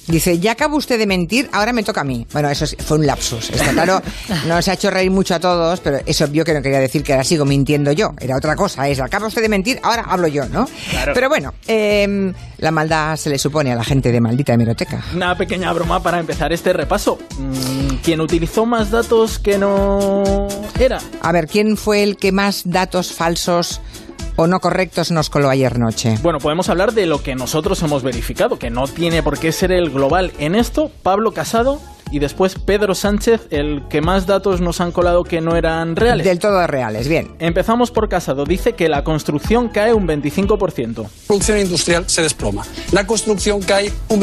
Dice, ya acaba usted de mentir, ahora me toca a mí. Bueno, eso fue un lapsus. Está claro, nos ha hecho reír mucho a todos, pero es obvio que no quería decir que ahora sigo mintiendo yo. Era otra cosa, acaba usted de mentir, ahora hablo yo, ¿no? Claro. Pero bueno, la maldad se le supone a la gente de Maldita Hemeroteca. Una pequeña broma para empezar este repaso. ¿Quién utilizó más datos que no era? A ver, ¿quién fue el que más datos falsos o no correctos nos coló ayer noche? Bueno, podemos hablar de lo que nosotros hemos verificado, que no tiene por qué ser el global. En esto, Pablo Casado y después Pedro Sánchez, el que más datos nos han colado que no eran reales. Del todo reales, bien. Empezamos por Casado. Dice que la construcción cae un 25%. La producción industrial se desploma. La construcción cae un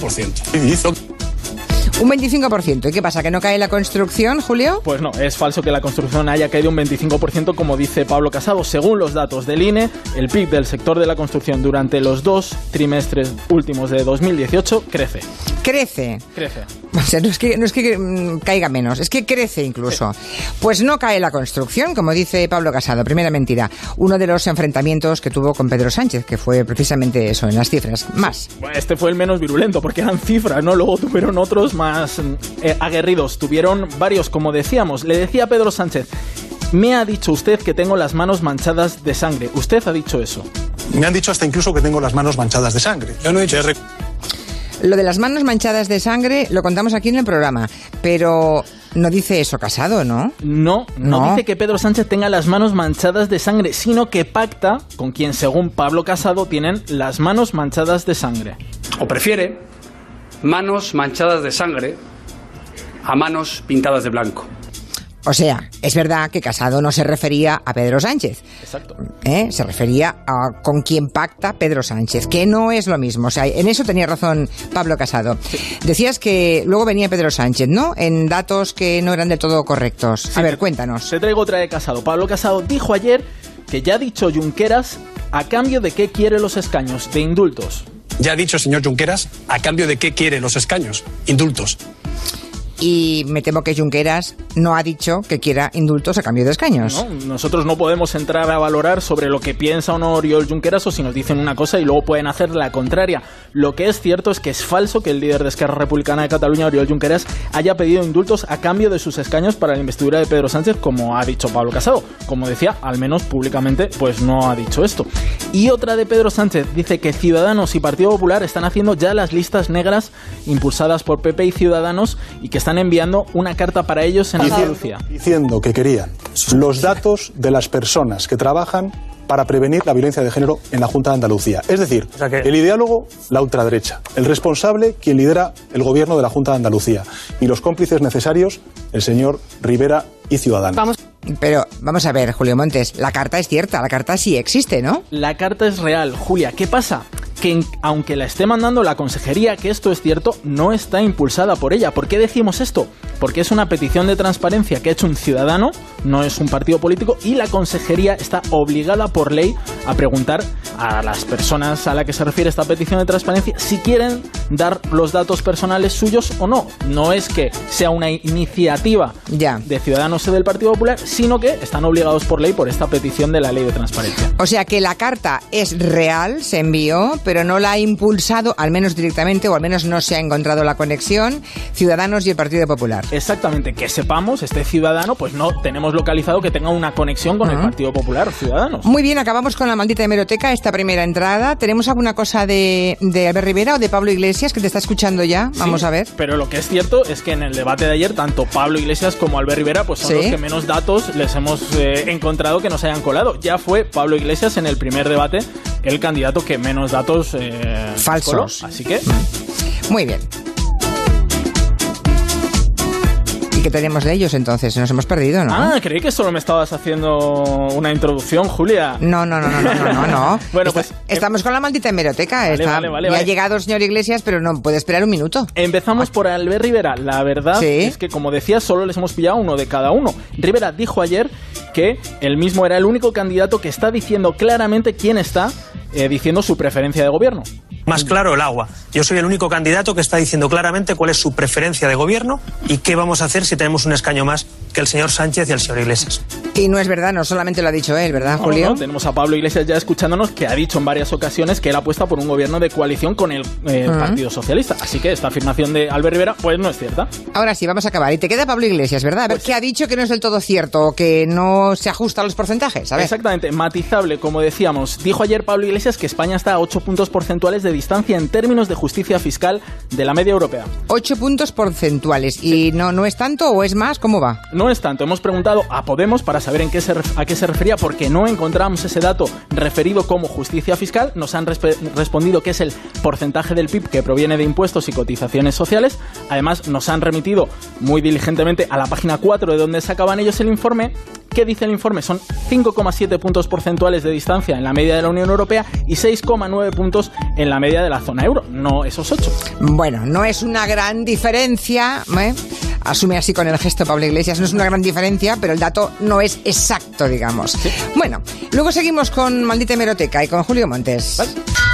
25%. Un 25%. ¿Y qué pasa? ¿Que no cae la construcción, Julio? Pues no, es falso que la construcción haya caído un 25%, como dice Pablo Casado. Según los datos del INE, el PIB del sector de la construcción durante los 2 trimestres últimos de 2018 crece. Crece. Crece. O sea, no es que caiga menos, es que crece incluso. Sí. Pues no cae la construcción, como dice Pablo Casado. Primera mentira. Uno de los enfrentamientos que tuvo con Pedro Sánchez, que fue precisamente eso, en las cifras. Más. Bueno, este fue el menos virulento, porque eran cifras, ¿no? Luego tuvieron otros más aguerridos. Tuvieron varios, como decíamos. Le decía a Pedro Sánchez, me ha dicho usted que tengo las manos manchadas de sangre. ¿Usted ha dicho eso? Me han dicho hasta incluso que tengo las manos manchadas de sangre. Yo no he dicho... Lo de las manos manchadas de sangre lo contamos aquí en el programa, pero no dice eso Casado, ¿no? No dice que Pedro Sánchez tenga las manos manchadas de sangre, sino que pacta con quien, según Pablo Casado, tienen las manos manchadas de sangre. O prefiere manos manchadas de sangre a manos pintadas de blanco. O sea, es verdad que Casado no se refería a Pedro Sánchez. Exacto. Se refería a con quien pacta Pedro Sánchez, que no es lo mismo. O sea, en eso tenía razón Pablo Casado. Sí. Decías que luego venía Pedro Sánchez, ¿no? En datos que no eran del todo correctos. Sí, a ver, cuéntanos. Te traigo otra de Casado. Pablo Casado dijo ayer que ya ha dicho Junqueras a cambio de qué quiere los escaños, de indultos. Ya ha dicho, señor Junqueras, a cambio de qué quiere los escaños, indultos. Y me temo que Junqueras no ha dicho que quiera indultos a cambio de escaños. No, nosotros no podemos entrar a valorar sobre lo que piensa o no Oriol Junqueras, o si nos dicen una cosa y luego pueden hacer la contraria. Lo que es cierto es que es falso que el líder de Esquerra Republicana de Cataluña, Oriol Junqueras, haya pedido indultos a cambio de sus escaños para la investidura de Pedro Sánchez, como ha dicho Pablo Casado. Como decía, al menos públicamente, pues no ha dicho esto. Y otra de Pedro Sánchez dice que Ciudadanos y Partido Popular están haciendo ya las listas negras impulsadas por PP y Ciudadanos y que están enviando una carta para ellos en Andalucía. Diciendo que querían los datos de las personas que trabajan para prevenir la violencia de género en la Junta de Andalucía. Es decir, el ideólogo, la ultraderecha. El responsable, quien lidera el gobierno de la Junta de Andalucía. Y los cómplices necesarios, el señor Rivera y Ciudadanos. Pero vamos a ver, Julio Montes, la carta es cierta, la carta sí existe, ¿no? La carta es real, Julia. ¿Qué pasa? Que aunque la esté mandando la consejería, que esto es cierto, no está impulsada por ella. ¿Por qué decimos esto? Porque es una petición de transparencia que ha hecho un ciudadano, no es un partido político, y la consejería está obligada por ley a preguntar a las personas a las que se refiere esta petición de transparencia si quieren dar los datos personales suyos o no. No es que sea una iniciativa de Ciudadanos y del Partido Popular, sino que están obligados por ley por esta petición de la ley de transparencia. O sea que la carta es real, se envió, pero no la ha impulsado, al menos directamente, o al menos no se ha encontrado la conexión, Ciudadanos y el Partido Popular. Exactamente, que sepamos, este ciudadano, pues no tenemos localizado que tenga una conexión con el Partido Popular, Ciudadanos. Muy bien, acabamos con la maldita hemeroteca, esta primera entrada. ¿Tenemos alguna cosa de Albert Rivera o de Pablo Iglesias, que te está escuchando ya? Vamos a ver. Pero lo que es cierto es que en el debate de ayer, tanto Pablo Iglesias como Albert Rivera, pues son los que menos datos les hemos encontrado que nos hayan colado. Ya fue Pablo Iglesias en el primer debate el candidato que menos datos falsos coló, así que muy bien. ¿Y qué tenemos de ellos entonces? Nos hemos perdido, ¿no? Ah, creí que solo me estabas haciendo una introducción, Julia. No. Bueno, pues estamos con la maldita hemeroteca. Vale. Ha llegado el señor Iglesias, pero no puede esperar un minuto. Empezamos por Albert Rivera. La verdad es que, como decía, solo les hemos pillado uno de cada uno. Rivera dijo ayer que él mismo era el único candidato que está diciendo claramente quién está diciendo su preferencia de gobierno. más claro el agua. Yo soy el único candidato que está diciendo claramente cuál es su preferencia de gobierno y qué vamos a hacer si tenemos un escaño más que el señor Sánchez y el señor Iglesias. Y no es verdad, no solamente lo ha dicho él, ¿verdad, Julio? No, tenemos a Pablo Iglesias ya escuchándonos, que ha dicho en varias ocasiones que él apuesta por un gobierno de coalición con el Partido Socialista. Así que esta afirmación de Albert Rivera pues no es cierta. Ahora sí, vamos a acabar. Y te queda Pablo Iglesias, ¿verdad? A ver, ¿qué ha dicho que no es del todo cierto o que no se ajusta a los porcentajes? A ver. Exactamente, matizable, como decíamos. Dijo ayer Pablo Iglesias que España está a 8 puntos porcentuales de distancia en términos de justicia fiscal de la media europea. 8 puntos porcentuales. ¿Y no es tanto o es más? ¿Cómo va? No es tanto. Hemos preguntado a Podemos para saber a qué se refería, porque no encontramos ese dato referido como justicia fiscal. Nos han respondido que es el porcentaje del PIB que proviene de impuestos y cotizaciones sociales. Además, nos han remitido muy diligentemente a la página 4 de donde sacaban ellos el informe. ¿Qué dice el informe? Son 5,7 puntos porcentuales de distancia en la media de la Unión Europea y 6,9 puntos en la media de la zona euro, no esos 8. Bueno, no es una gran diferencia, ¿eh? Asume así con el gesto Pablo Iglesias, no es una gran diferencia, pero el dato no es exacto, digamos. Sí. Bueno, luego seguimos con Maldita Hemeroteca y con Julio Montes. ¿Vale?